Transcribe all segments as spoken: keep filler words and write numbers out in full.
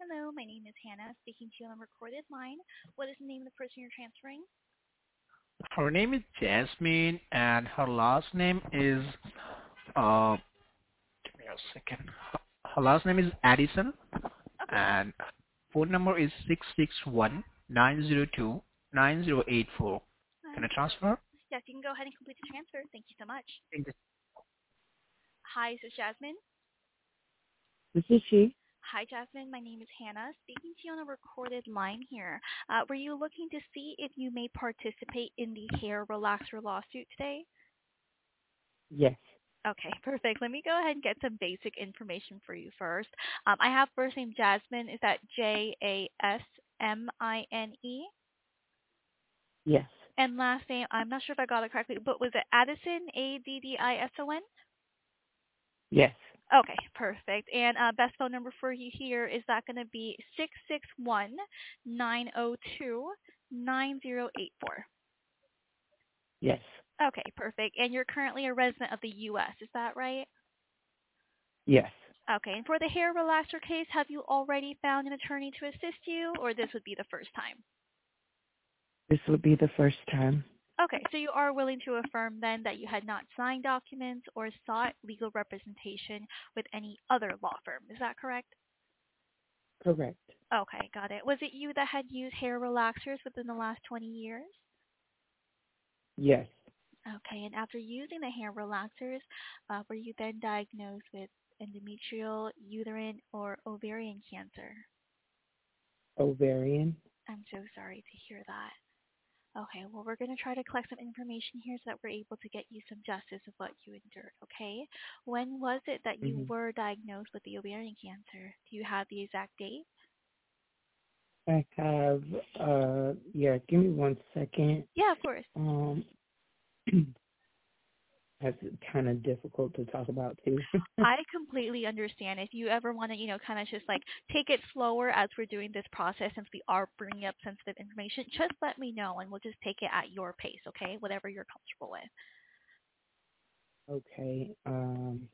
Hello, my name is Hannah, speaking to you on a recorded line. What is the name of the person you're transferring? Her name is Jasmine, and her last name is uh. Give me a second. Her her last name is Addison, Okay. and phone number is six six one nine zero two nine zero eight four. Can Nine I zero. transfer? Yes, you can go ahead and complete the transfer. Thank you so much. Thank you. Hi, this is Jasmine. This is she. Hi, Jasmine. My name is Hannah, speaking to you on a recorded line here. Uh, were you looking to see if you may participate in the hair relaxer lawsuit today? Yes. Okay, perfect. Let me go ahead and get some basic information for you first. Um, I have first name Jasmine. Is that J A S M I N E? Yes. And last name, I'm not sure if I got it correctly, but was it Addison, A D D I S O N? Yes. Okay, perfect. And uh, best phone number for you here, is that going to be six six one nine zero two nine zero eight four? Yes. Okay, perfect. And you're currently a resident of the U S, is that right? Yes. Okay, and for the hair relaxer case, have you already found an attorney to assist you, or this would be the first time? This would be the first time. Okay, so you are willing to affirm then that you had not signed documents or sought legal representation with any other law firm. Is that correct? Correct. Okay, got it. Was it you that had used hair relaxers within the last twenty years? Yes. Okay, and after using the hair relaxers, uh, were you then diagnosed with endometrial, uterine, or ovarian cancer? Ovarian. I'm so sorry to hear that. Okay, well, we're going to try to collect some information here so that we're able to get you some justice of what you endured, okay? When was it that you hmm were diagnosed with the ovarian cancer? Do you have the exact date? I have. Uh. Yeah. Give me one second. Yeah, of course. Um. That's kind of difficult to talk about too. I completely understand. If you ever want to, you know, kind of just like take it slower as we're doing this process, since we are bringing up sensitive information, just let me know and we'll just take it at your pace, okay? Whatever you're comfortable with. Okay. Um.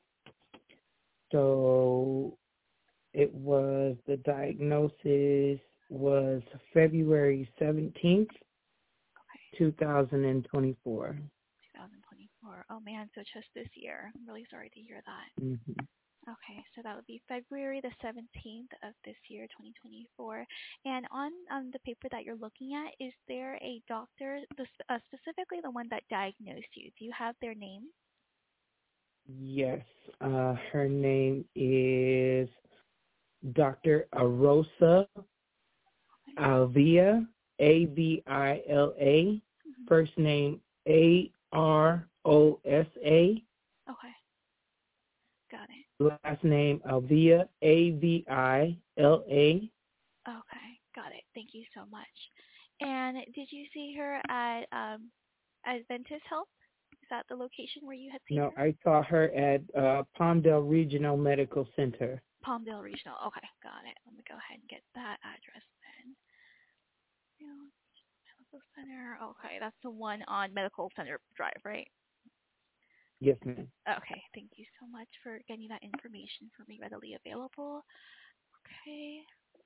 So it was the diagnosis was February seventeenth, Okay, two thousand and twenty-four. twenty twenty-four. Oh man, so just this year. I'm really sorry to hear that. Mm-hmm. Okay, so that would be February the seventeenth of this year, twenty twenty-four. And on um, the paper that you're looking at, is there a doctor, the, uh, specifically the one that diagnosed you? Do you have their name? Yes. Uh, her name is Doctor Arosa Okay. Alvia, A V I L A. Mhm. First name A R O S A. Okay, got it. Last name Alvia, A V I L A. Okay, got it. Thank you so much. And did you see her at um, Adventist Health? Is that the location where you had seen No, her? I saw her at uh, Palmdale Regional Medical Center. Palmdale Regional. Okay, got it. Let me go ahead and get that address then. Yeah, Medical Center. Okay, that's the one on Medical Center Drive, right? Yes, ma'am. Okay, thank you so much for getting that information for me readily available. Okay,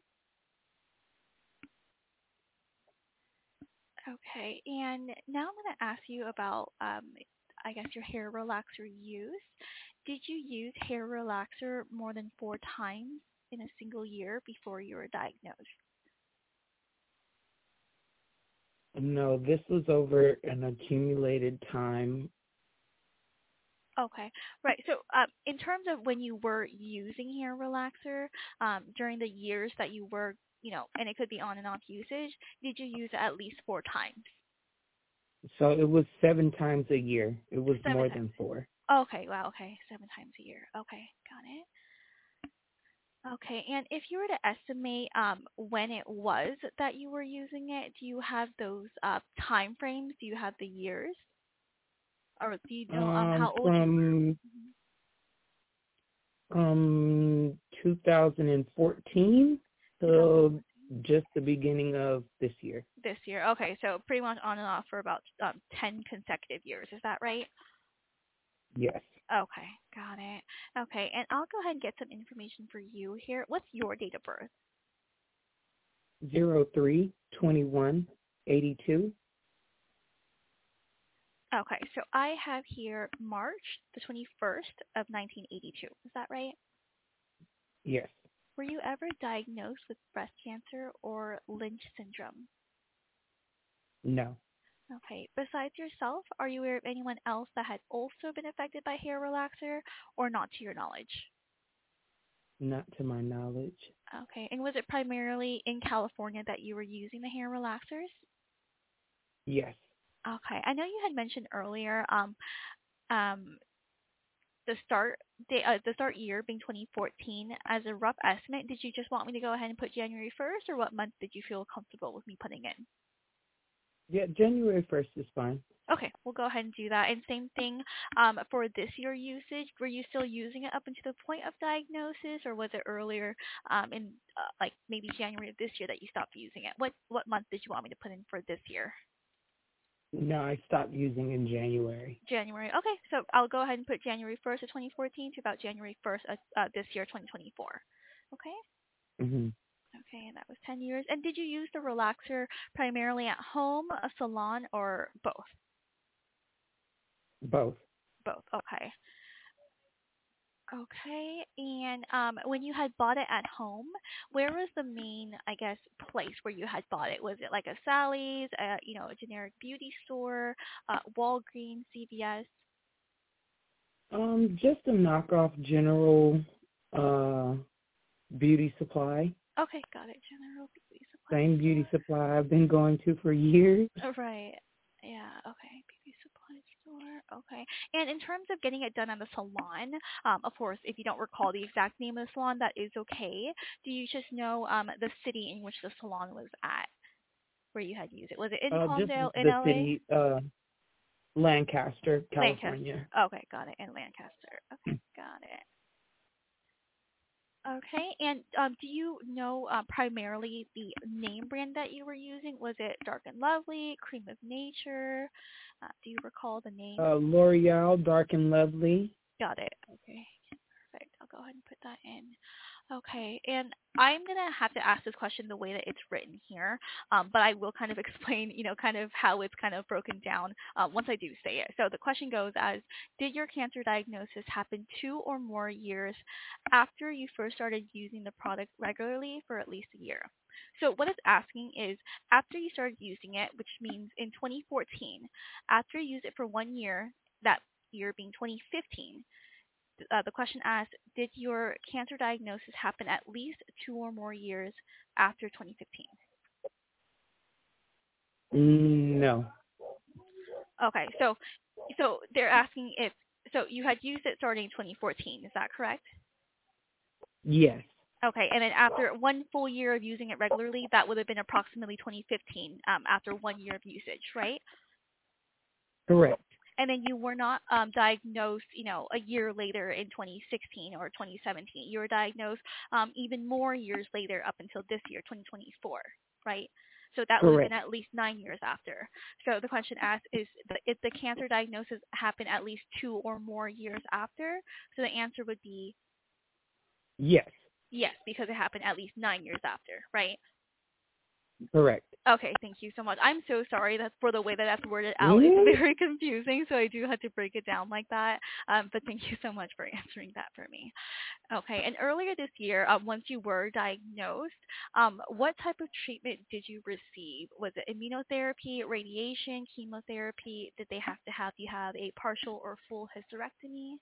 okay, and now I'm going to ask you about, um, I guess, your hair relaxer use. Did you use hair relaxer more than four times in a single year before you were diagnosed? No, this was over an accumulated time. Okay, right. So, um, in terms of when you were using hair relaxer, um, during the years that you were, you know, and it could be on and off usage, did you use it at least four times? So it was seven times a year. It was Seven more times. than four. Okay, wow, okay, seven times a year. Okay, got it. Okay, and if you were to estimate um, when it was that you were using it, do you have those uh, time frames? Do you have the years? Or do you know um, Um, how old you were? from um two thousand fourteen to twenty fourteen. just the beginning of this year. This year. Okay, so pretty much on and off for about um, ten consecutive years. Is that right? Yes. Okay, got it. Okay, and I'll go ahead and get some information for you here. What's your date of birth? zero three twenty one eighty two. Okay, so I have here March the twenty-first of nineteen eighty-two. Is that right? Yes. Were you ever diagnosed with breast cancer or Lynch syndrome? No. Okay. Besides yourself, are you aware of anyone else that had also been affected by hair relaxer or not to your knowledge? Not to my knowledge. Okay. And was it primarily in California that you were using the hair relaxers? Yes. Okay. I know you had mentioned earlier um, um, the start day, uh, the start year being twenty fourteen as a rough estimate. Did you just want me to go ahead and put January first, or what month did you feel comfortable with me putting in? Yeah, January first is fine. Okay, we'll go ahead and do that. And same thing um, for this year usage. Were you still using it up until the point of diagnosis, or was it earlier um, in uh, like maybe January of this year that you stopped using it? What what month did you want me to put in for this year? No, I stopped using in January. January. Okay, so I'll go ahead and put January first of twenty fourteen to about January first of uh, this year, twenty twenty-four. Okay? Mhm. Okay, and that was ten years. And did you use the relaxer primarily at home, a salon, or both? Both. Both. Okay. Okay, and um, when you had bought it at home, where was the main, I guess, place where you had bought it? Was it like a Sally's, a, you know, a generic beauty store, uh, Walgreens, C V S? Um, just a knockoff general uh beauty supply. Okay, got it. General beauty supply Same beauty store. supply I've been going to for years. Oh, right. Yeah. Okay. Beauty supply store. Okay. And in terms of getting it done at the salon, um, of course, if you don't recall the exact name of the salon, that is okay. Do you just know um the city in which the salon was at, where you had used it? Was it in Uh, just Palmdale, in the L A? city, uh, Lancaster, Lancaster. California. Okay, got it. In Lancaster. Okay, got it. Okay, and um, do you know uh, primarily the name brand that you were using? Was it Dark and Lovely, Cream of Nature? Uh, do you recall the name? Uh, L'Oreal, Dark and Lovely. Got it. Okay, perfect. I'll go ahead and put that in. Okay, and I'm gonna have to ask this question the way that it's written here, um, but I will kind of explain, you know, kind of how it's kind of broken down uh, once I do say it. So the question goes as, did your cancer diagnosis happen two or more years after you first started using the product regularly for at least a year? So what it's asking is, after you started using it, which means in twenty fourteen, after you used it for one year, that year being twenty fifteen, uh, the question asks, did your cancer diagnosis happen at least two or more years after twenty fifteen? Mm, no. Okay, so so they're asking if so you had used it starting in twenty fourteen, is that correct? Yes. Okay, and then after one full year of using it regularly, that would have been approximately twenty fifteen, um, after one year of usage, right? Correct. And then you were not um, diagnosed, you know, a year later in twenty sixteen or twenty seventeen. You were diagnosed um, even more years later up until this year, twenty twenty-four, right? So that would have been Correct. at least nine years after. So the question asked is, the, if the cancer diagnosis happened at least two or more years after? So the answer would be Yes. yes, because it happened at least nine years after, right? Correct. Okay, thank you so much. I'm so sorry that for the way that that's worded out. Mm-hmm. It's very confusing, so I do have to break it down like that. Um, but thank you so much for answering that for me. Okay, and earlier this year, um, once you were diagnosed, um, what type of treatment did you receive? Was it immunotherapy, radiation, chemotherapy? Did they have to have you have a partial or full hysterectomy?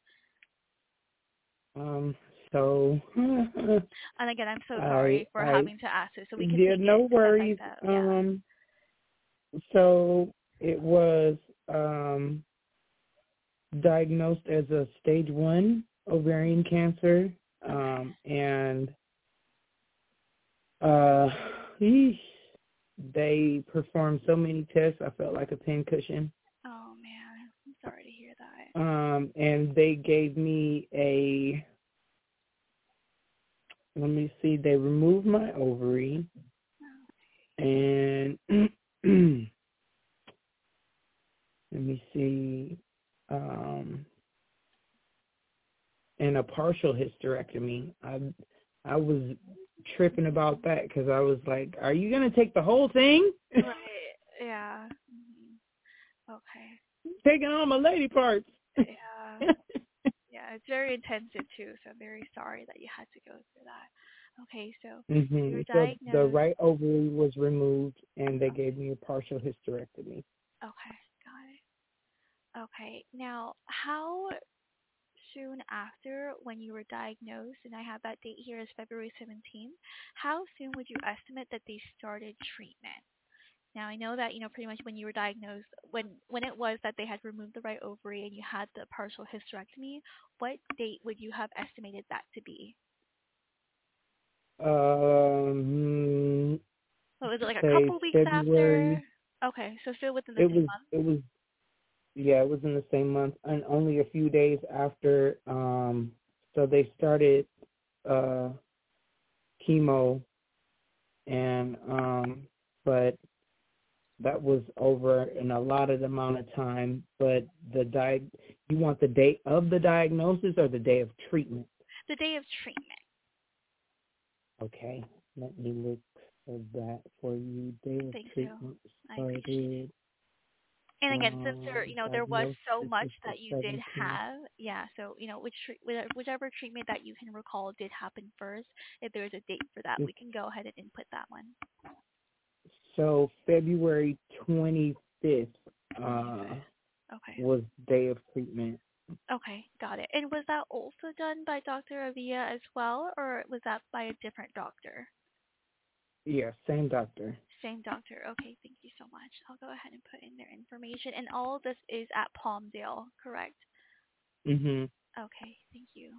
Um. So. And again, I'm so I. sorry for I. having to ask this, so we can Yeah. take No it step by worries. step. Yeah. Um. So it was um diagnosed as a stage one ovarian cancer. Um. And uh. Eesh, they performed so many tests. I felt like a pincushion. Oh man, I'm sorry to hear that. Um, and they gave me a, let me see, they removed my ovary, and let me see, um, and a partial hysterectomy. I, I was tripping about that because I was like, "Are you gonna take the whole thing?" Right. Yeah. Mhm. Okay. Taking all my lady parts. Yeah. Yeah. It's very intensive too. So I'm very sorry that you had to go through that. Okay. So hmm you're So the diagnosed. right ovary was removed, and they Okay. gave me a partial hysterectomy. Okay. Got it. Okay. Now, how soon after when you were diagnosed, and I have that date here as February seventeenth, how soon would you estimate that they started treatment? Now I know that, you know, pretty much when you were diagnosed, when when it was that they had removed the right ovary and you had the partial hysterectomy, what date would you have estimated that to be? Um, So was it like a say couple weeks after? February. Okay, so still within the It same was. month? It was. Yeah, it was in the same month, and only a few days after. Um, so they started uh chemo, and um, but that was over an allotted amount of time. But the di- you want the date of the diagnosis or the day of treatment? The day of treatment. Okay, let me look for that for you. Day of Thank you. treatment I appreciate it. started. And again, since there, Um, you know, there was diagnosis so is much the that you did seventeenth. have, yeah. So you know, which tre- which- whichever treatment that you can recall did happen first. If there's a date for that, we can go ahead and input that one. So February twenty-fifth uh, twenty-fifth. Okay. was day of treatment. Okay, got it. And was that also done by Doctor Avia as well, or was that by a different doctor? Yeah, same doctor. Same doctor. Okay, thank you so much. I'll go ahead and put in their information. And all of this is at Palmdale, correct? Mhm. Okay, thank you.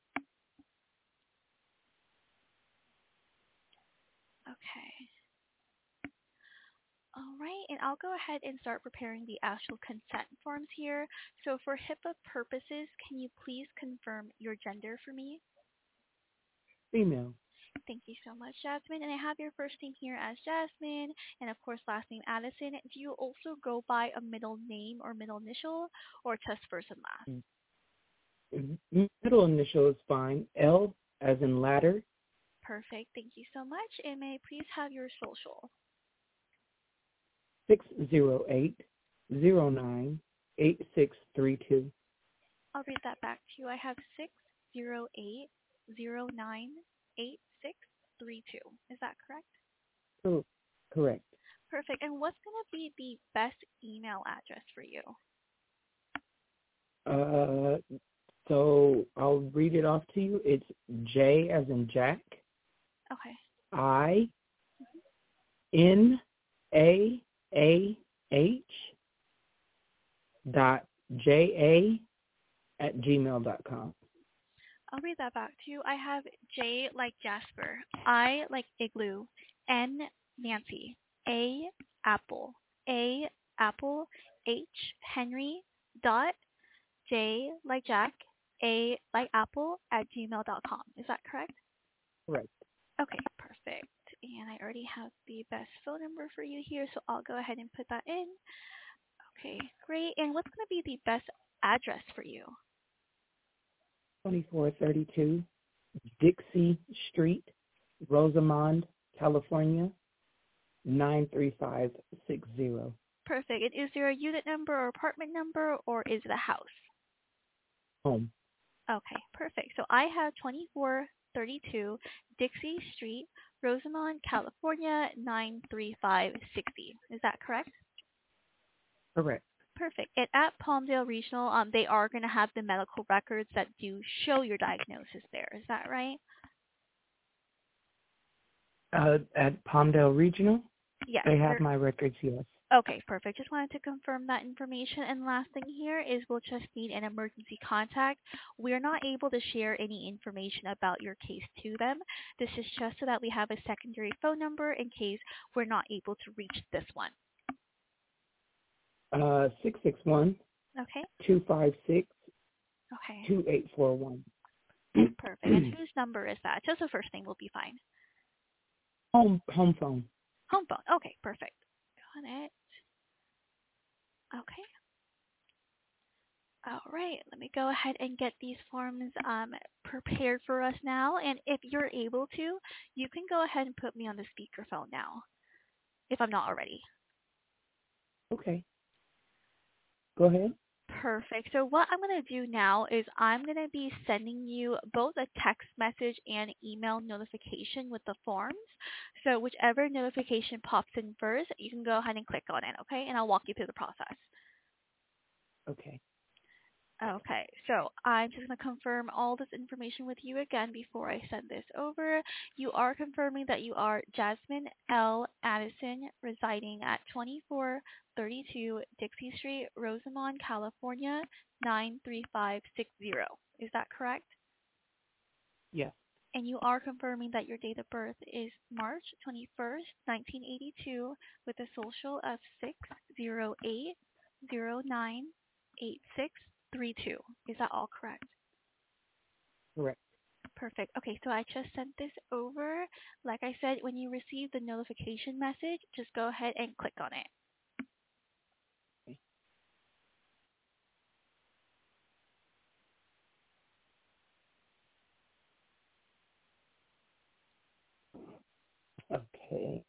Okay. All right, and I'll go ahead and start preparing the actual consent forms here. So for HIPAA purposes, can you please confirm your gender for me? Female. Thank you so much, Jasmine. And I have your first name here as Jasmine, and of course last name Addison. Do you also go by a middle name or middle initial, or just first and last? Mm, Middle initial is fine. L as in ladder. Perfect. Thank you so much. And may I please have your social? Six zero eight zero nine eight six three two. I'll read that back to you. I have six zero eight zero nine eight six three two. Is that correct? Correct. Perfect. And what's going to be the best email address for you? Uh, so I'll read it off to you. It's J as in Jack. Okay. I N A A H dot J A at gmail dot com. I'll read that back to you. I have J like Jasper, I like Igloo, N Nancy, A Apple, A Apple, H Henry, dot J like Jack, A like Apple at gmail dot com. Is that correct? Correct. Okay, perfect. And I already have the best phone number for you here, so I'll go ahead and put that in. Okay, great. And what's going to be the best address for you? twenty-four thirty-two Dixie Street, Rosamond, California, nine three five six zero. Perfect. And is there a unit number or apartment number, or is it a house? Home. Okay, perfect. So I have twenty-four thirty-two Dixie Street, Rosamond, California, nine three five six zero. Is that correct? Correct. Perfect. And at Palmdale Regional, um, they are going to have the medical records that do show your diagnosis there. Is that right? Uh, at Palmdale Regional, Yes. they have they're- my records, yes. Okay, perfect. Just wanted to confirm that information. And last thing here is we'll just need an emergency contact. We're not able to share any information about your case to them. This is just so that we have a secondary phone number in case we're not able to reach this one. Uh, six six one, Okay? two five six, Okay. two eight four one. Perfect. And whose number is that? Just the first name will be fine. Home, home phone. Home phone. Okay, perfect. Got it. Okay. All right, let me go ahead and get these forms um, prepared for us now. And if you're able to, you can go ahead and put me on the speakerphone now, if I'm not already. Okay. Go ahead. Perfect. So what I'm going to do now is I'm going to be sending you both a text message and email notification with the forms. So whichever notification pops in first, you can go ahead and click on it, okay? And I'll walk you through the process. Okay. Okay, so I'm just going to confirm all this information with you again before I send this over. You are confirming that you are Jasmine L. Addison, residing at twenty-four thirty-two Dixie Street, Rosamond, California, nine three five six zero. Is that correct? Yes. And you are confirming that your date of birth is March twenty-first, nineteen eighty-two, with a social of six zero eight zero nine eight six three two. Is that all correct? Correct. Perfect. Okay, so I just sent this over. Like I said, when you receive the notification message, just go ahead and click on it. Okay.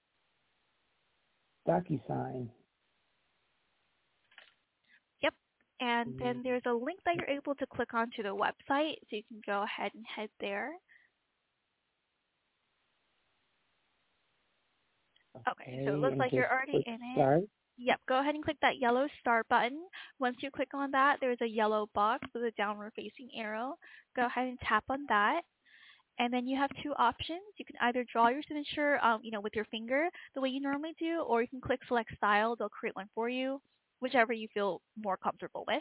DocuSign. Yep. And then there's a link that you're able to click onto the website, so you can go ahead and head there. Okay, so it looks and like you're just already click in it. start. Yep, go ahead and click that yellow start button. Once you click on that, there's a yellow box with a downward facing arrow. Go ahead and tap on that. And then you have two options. You can either draw your signature, um, you know, with your finger the way you normally do, or you can click select style. They'll create one for you, whichever you feel more comfortable with.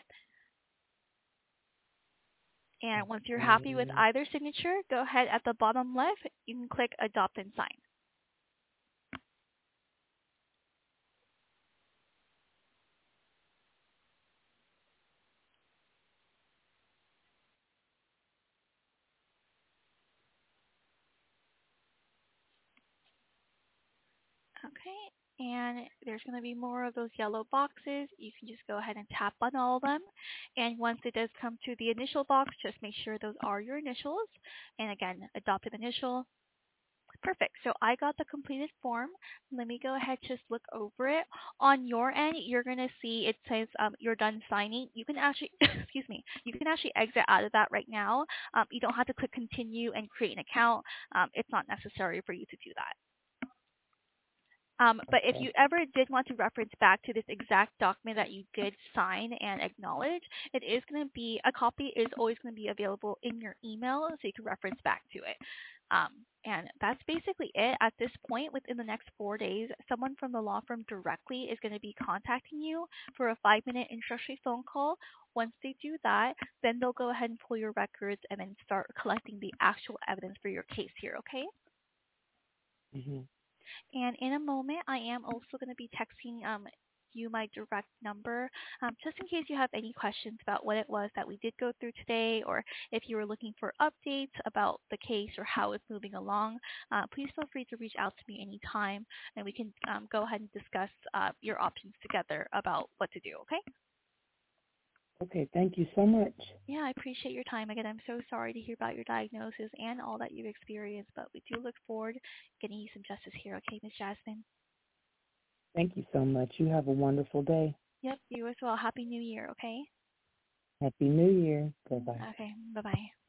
And once you're happy with Okay. either signature, go ahead at the bottom left. You can click adopt and sign. Okay, and there's going to be more of those yellow boxes. You can just go ahead and tap on all of them. And once it does come to the initial box, just make sure those are your initials. And again, adopted initial. Perfect. So I got the completed form. Let me go ahead, just look over it. On your end, you're going to see it says um, you're done signing. You can actually, excuse me, you can actually exit out of that right now. Um, you don't have to click continue and create an account. Um, it's not necessary for you to do that. Um, but if Okay. you ever did want to reference back to this exact document that you did sign and acknowledge, it is going to be, a copy is always going to be available in your email, so you can reference back to it. Um, and that's basically it. At this point, within the next four days, someone from the law firm directly is going to be contacting you for a five-minute introductory phone call. Once they do that, then they'll go ahead and pull your records and then start collecting the actual evidence for your case here, okay? Mm-hmm. And in a moment, I am also going to be texting um, you my direct number, um, just in case you have any questions about what it was that we did go through today, or if you were looking for updates about the case or how it's moving along. Uh, please feel free to reach out to me anytime, and we can um, go ahead and discuss uh, your options together about what to do, okay? Okay, thank you so much. Yeah, I appreciate your time. Again, I'm so sorry to hear about your diagnosis and all that you've experienced, but we do look forward to getting you some justice here, okay, Miz Jasmine? Thank you so much. You have a wonderful day. Yep, you as well. Happy New Year, okay? Happy New Year. Bye-bye. Okay, bye-bye.